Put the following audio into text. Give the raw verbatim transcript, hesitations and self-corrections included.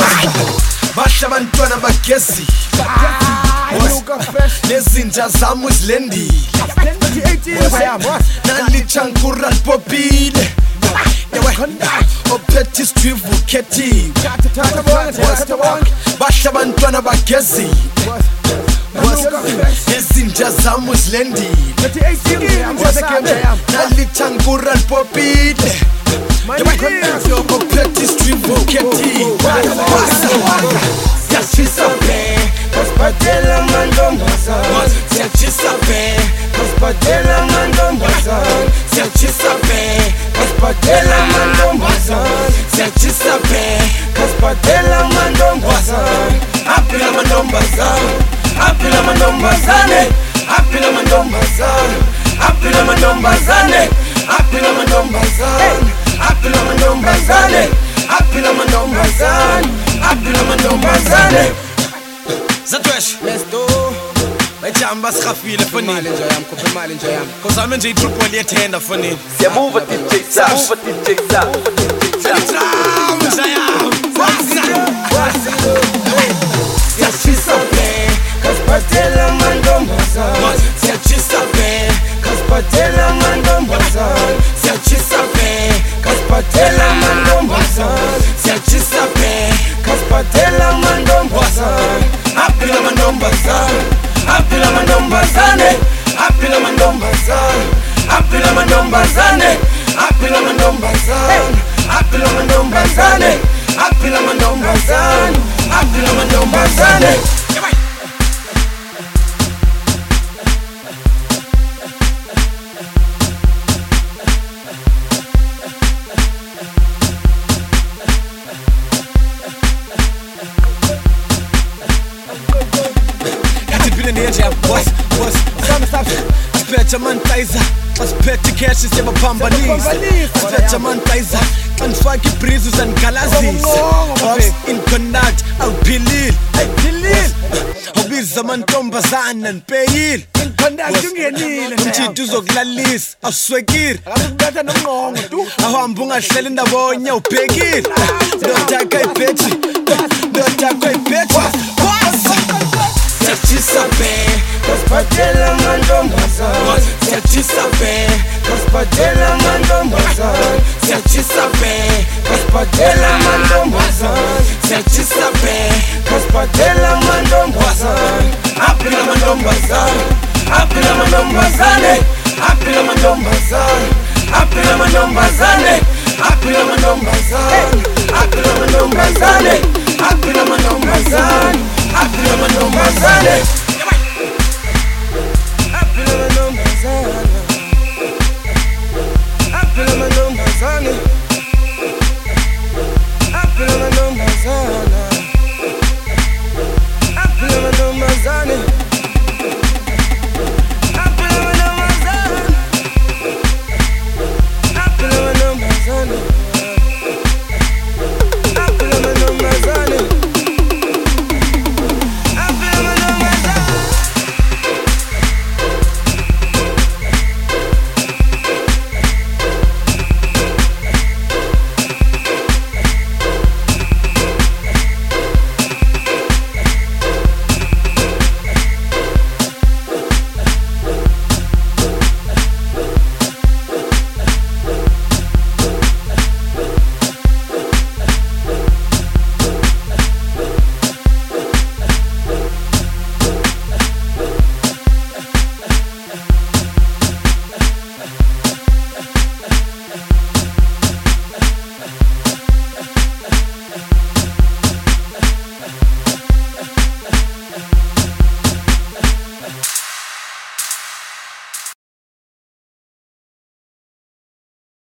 Basha bantwana bagezi nezinja zami zilendile nalichankura lipopile ophethe isitrivu ukhethiwe Basha bantwana bagezi nezinja zami zilendile nalichankura lipopile ophethe isitrivu ukhethiwe Siyachisa be, kasiphathela amantombazane. Siyachisa be, kasiphathela amantombazane. Siyachisa be, kasiphathela amantombazane. Siyachisa be, kasiphathela amantombazane. Aphila amantombazane, aphila amantombazane, aphila amantombazane, aphila amantombazane, aphila amantombazane, aphila amantombazane, aphila amantombazane. Apila mantombazane Zatwesh Let's do Bajamba sikhafile fonini Imali nje yami khupha imali nje yami Kozame nje igroup waliyethenda fonini Siyamuva D J Sa Muva D J Sa Ciao Mzayam Siyachisa be kasiphathela amantombazane. Siyachisa be kasiphathela amantombazane. Siyachisa be kasiphathela amantombazane. Siyachisa be kasiphathela amantombazane. Aphila amantombazane, aphila amantombazane, aphila amantombazane, aphila amantombazane, aphila amantombazane, aphila amantombazane, aphila amantombazane, aphila amantombazane. What's, what's, Asiphethe amantayza Asiphethe cash siyabaphambanisa Asiphethe amantayza Xa ndifaka ibreeze uzandigalazisa In conduct awuphilile Awubiza amantombazana ndipeyile Umtshithu uzokulalisa awuswekile Awuhambe ungahleli ndabonye awubhekile Ndotakha ibhethi Ndotakha ibhethi Siyachisa be, kasiphathela amantombazane. Siyachisa be, kasiphathela amantombazane. Siyachisa be, kasiphathela amantombazane. Siyachisa be, kasiphathela amantombazane. Aphila amantombazane, aphila amantombazane, aphila amantombazane, aphila amantombazane, aphila amantombazane, aphila amantombazane, aphila amantombazane, aphila amantombazane.